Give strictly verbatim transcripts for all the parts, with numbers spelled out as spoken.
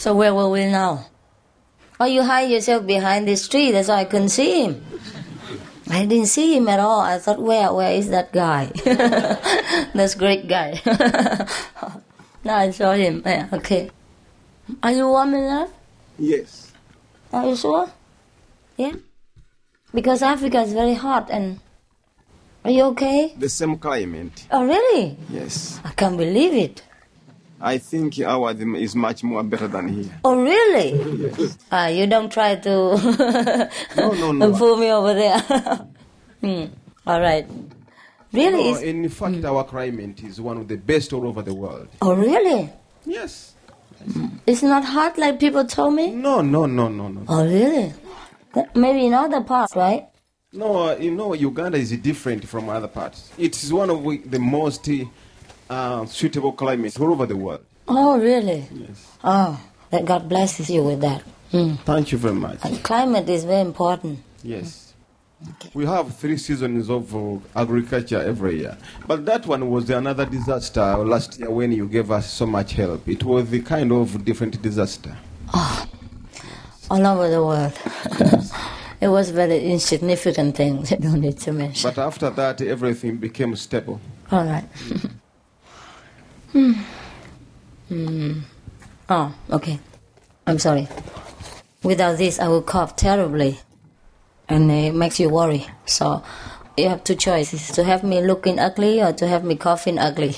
So where were we now? Oh, you hide yourself behind this tree, that's why I couldn't see him. I didn't see him at all. I thought, where, where is that guy? That's great guy. Now I saw him. Yeah, okay. Are you warm enough? Yes. Are you sure? Yeah? Because Africa is very hot and... Are you okay? The same climate. Oh, really? Yes. I can't believe it. I think ours is much more better than here. Oh, really? Yes. Ah, you don't try to no, no, no. pull me over there. hmm. All right. Really? No, in fact, mm. our climate is one of the best all over the world. Oh, really? Yes. It's not hot like people told me? No, no, no, no, no. Oh, really? Maybe in other parts, right? No, uh, you know, Uganda is different from other parts. It is one of the most uh, suitable climates all over the world. Oh, really? Yes. Oh, that God blesses you with that. Mm. Thank you very much. And climate is very important. Yes. Okay. We have three seasons of uh, agriculture every year. But that one was another disaster last year when you gave us so much help. It was the kind of different disaster. Oh, all over the world. It was very insignificant thing. I don't need to mention. But after that, everything became stable. All right. hmm. Hmm. Oh, okay. I'm sorry. Without this, I will cough terribly. And it makes you worry. So you have two choices, to have me looking ugly or to have me coughing ugly.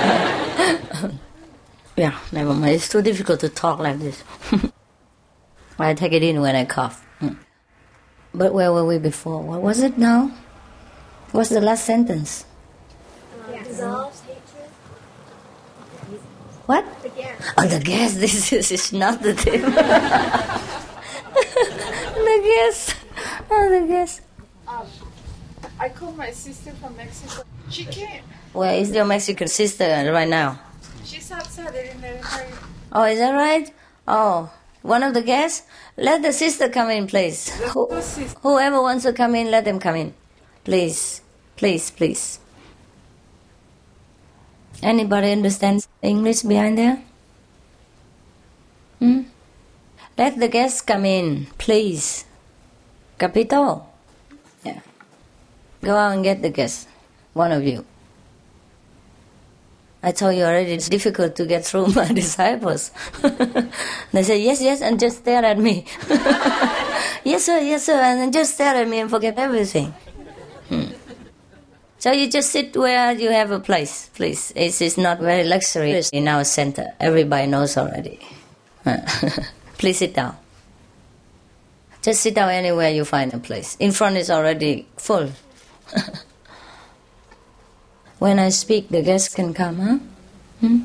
Yeah, never mind. It's too difficult to talk like this. I take it in when I cough. But where were we before? What was it now? What's the last sentence? Uh, dissolves hatred. What? The gas. Oh, the gas. This is, is not the thing. The gas. Oh, the gas. Um, I called my sister from Mexico. She came. Where is your Mexican sister right now? She's outside. They didn't let her. Oh, is that right? Oh, one of the guests? Let the sister come in, please. Who, whoever wants to come in, let them come in. Please, please, please. Anybody understands English behind there? Hmm? Let the guests come in, please. Capito? Yeah. Go out and get the guests. One of you. I told you already, it's difficult to get through my disciples. They say, yes, yes, and just stare at me. Yes, sir, yes, sir, and then just stare at me and forget everything. Hmm. So you just sit where you have a place, please. It's, it's not very luxurious in our center. Everybody knows already. Please sit down. Just sit down anywhere you find a place. In front is already full. When I speak, the guests can come, huh? Hmm?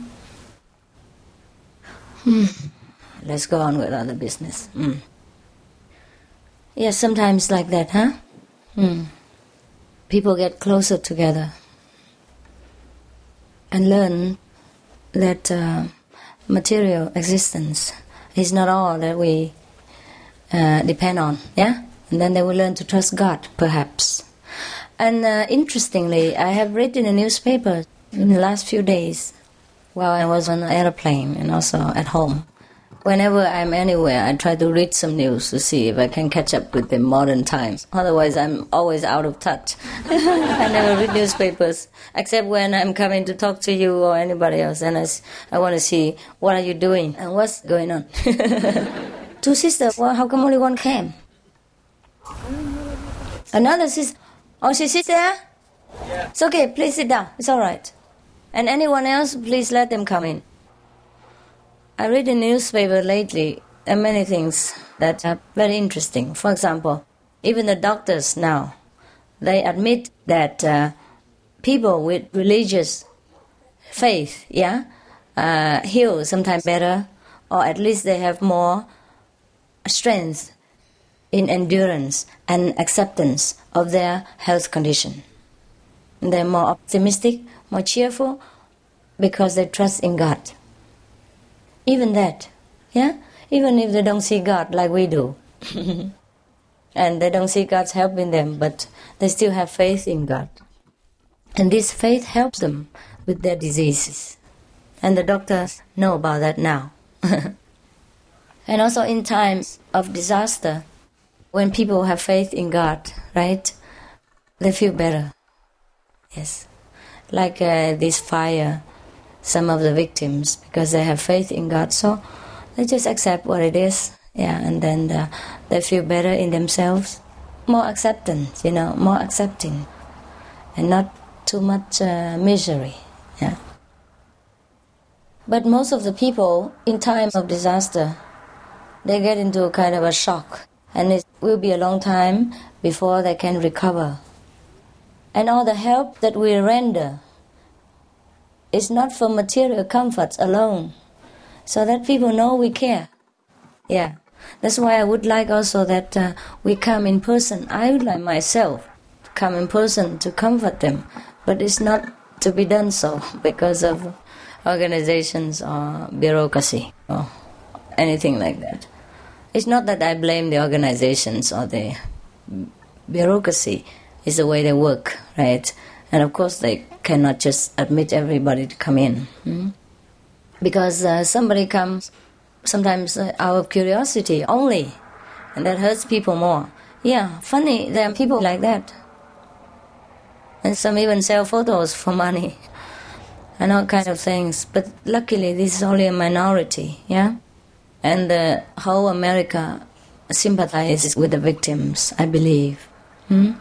Hmm. Let's go on with other business. Hmm. Yes, sometimes like that, huh? Hmm. People get closer together and learn that uh, material existence is not all that we uh, depend on, yeah? And then they will learn to trust God, perhaps. And uh, interestingly, I have read in a newspaper in the last few days while I was on an airplane and also at home. Whenever I'm anywhere, I try to read some news to see if I can catch up with the modern times. Otherwise, I'm always out of touch. I never read newspapers, except when I'm coming to talk to you or anybody else. And I, I want to see, what are you doing and what's going on? Two sisters, well, how come only one came? Another sister. Oh, she sits there? Yeah. It's okay, please sit down. It's all right. And anyone else, please let them come in. I read in the newspaper lately, there are many things that are very interesting. For example, even the doctors now, they admit that uh, people with religious faith, yeah, uh, heal sometimes better, or at least they have more strength in endurance and acceptance of their health condition. They're more optimistic, more cheerful, because they trust in God. Even that, yeah? Even if they don't see God like we do. And they don't see God's help in them, but they still have faith in God. And this faith helps them with their diseases. And the doctors know about that now. And also in times of disaster, when people have faith in God, right, they feel better. Yes. Like uh, this fire, some of the victims, because they have faith in God, so they just accept what it is, yeah, and then uh, they feel better in themselves. More acceptance, you know, more accepting, and not too much uh, misery, yeah. But most of the people, in times of disaster, they get into a kind of a shock, and it will be a long time before they can recover. And all the help that we render is not for material comforts alone, so that people know we care. Yeah, that's why I would like also that uh, we come in person. I would like myself to come in person to comfort them, but it's not to be done so because of organizations or bureaucracy or anything like that. It's not that I blame the organizations or the bureaucracy. It's the way they work, right? And of course they cannot just admit everybody to come in. Hmm? Because uh, somebody comes sometimes uh, out of curiosity only, and that hurts people more. Yeah, funny, there are people like that. And some even sell photos for money and all kinds of things. But luckily this is only a minority, yeah? And the whole America sympathizes with the victims, I believe. Hmm?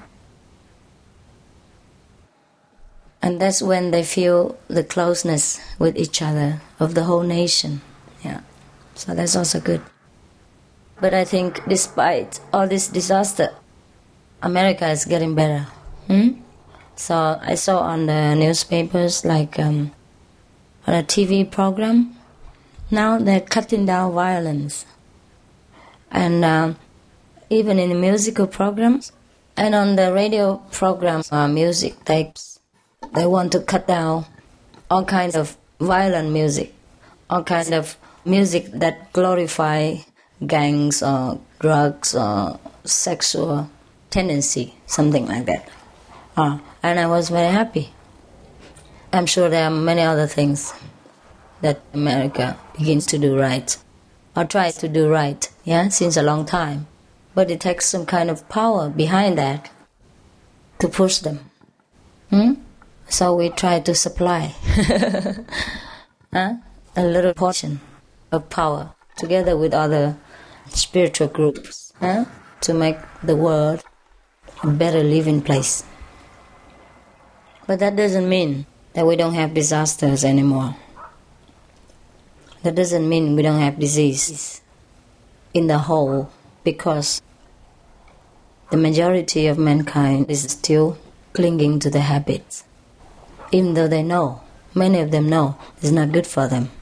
And that's when they feel the closeness with each other of the whole nation. Yeah, so that's also good. But I think despite all this disaster, America is getting better. Hmm? So I saw on the newspapers, like um, on a T V program, now they're cutting down violence. And um, even in the musical programs, and on the radio programs, uh, music tapes, they want to cut down all kinds of violent music, all kinds of music that glorify gangs or drugs or sexual tendency, something like that. Uh, and I was very happy. I'm sure there are many other things that America begins to do right, or tries to do right, yeah, since a long time. But it takes some kind of power behind that to push them. Hmm? So we try to supply huh? a little portion of power together with other spiritual groups huh? to make the world a better living place. But that doesn't mean that we don't have disasters anymore. That doesn't mean we don't have disease in the whole, because the majority of mankind is still clinging to the habits. Even though they know, many of them know, it's not good for them.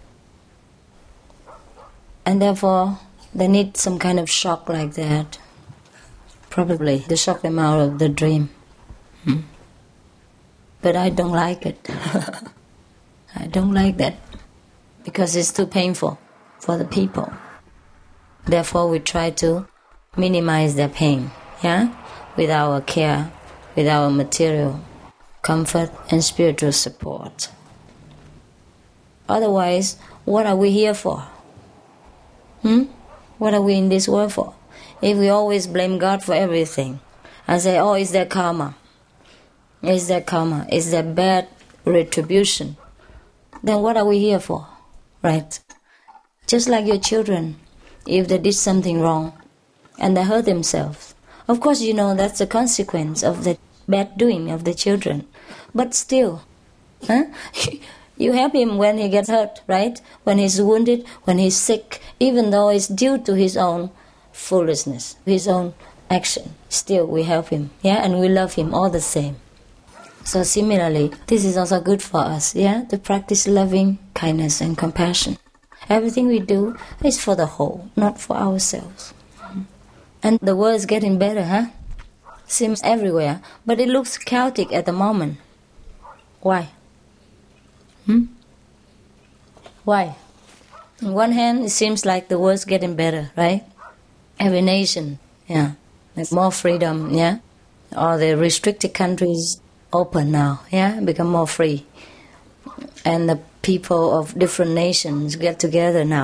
And therefore, they need some kind of shock like that, probably to shock them out of the dream. Hmm? But I don't like it. I don't like that, because it's too painful for the people. Therefore, we try to minimize their pain, yeah, with our care, with our material comfort and spiritual support. Otherwise, what are we here for? Hmm? What are we in this world for? If we always blame God for everything and say, oh, it's their karma, it's their karma, it's their bad retribution, then what are we here for? Right? Just like your children, if they did something wrong and they hurt themselves, of course you know that's the consequence of the bad doing of the children. But still, huh? You help him when he gets hurt, right? When he's wounded, when he's sick, even though it's due to his own foolishness, his own action. Still, we help him, yeah? And we love him all the same. So similarly, this is also good for us, yeah? To practice loving kindness and compassion. Everything we do is for the whole, not for ourselves. And the world is getting better, huh? Seems everywhere, but it looks chaotic at the moment. Why? Hmm? Why? On one hand, it seems like the world's getting better, right? Every nation, yeah, there's more freedom, yeah? All the restricted countries open now, yeah, become more free. And the people of different nations get together now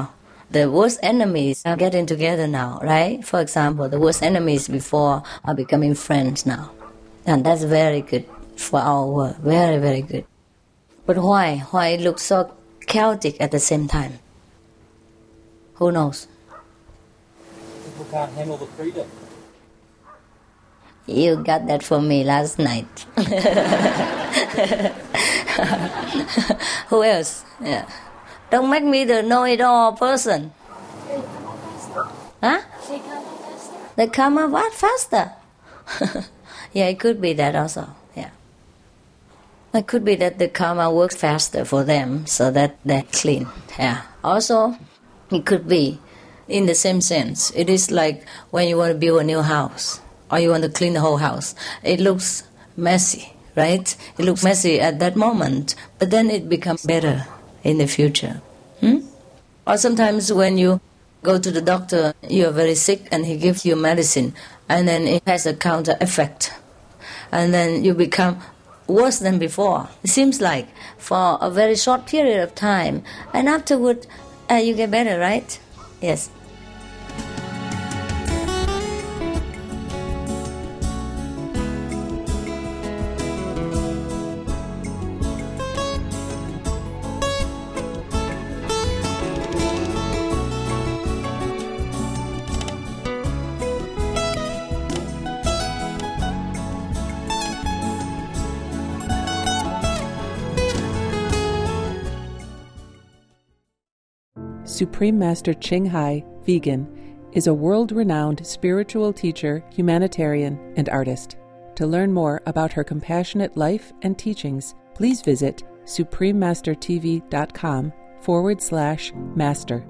the worst enemies are getting together now, right? For example, the worst enemies before are becoming friends now. And that's very good for our world. Very, very good. But why? Why it looks so chaotic at the same time? Who knows? People can't handle the freedom. You got that for me last night. Who else? Yeah. Don't make me the know-it-all person. Huh? They come up what? Faster? Yeah, it could be that also. Yeah. It could be that the karma works faster for them so that they're clean. Yeah. Also, it could be in the same sense. It is like when you want to build a new house or you want to clean the whole house. It looks messy, right? It looks messy at that moment, but then it becomes better in the future. Hmm? Or sometimes when you go to the doctor, you're very sick and he gives you medicine and then it has a counter effect. And then you become worse than before. It seems like for a very short period of time. And afterward, uh, you get better, right? Yes. Supreme Master Ching Hai, vegan, is a world-renowned spiritual teacher, humanitarian, and artist. To learn more about her compassionate life and teachings, please visit suprememastertv.com forward slash master.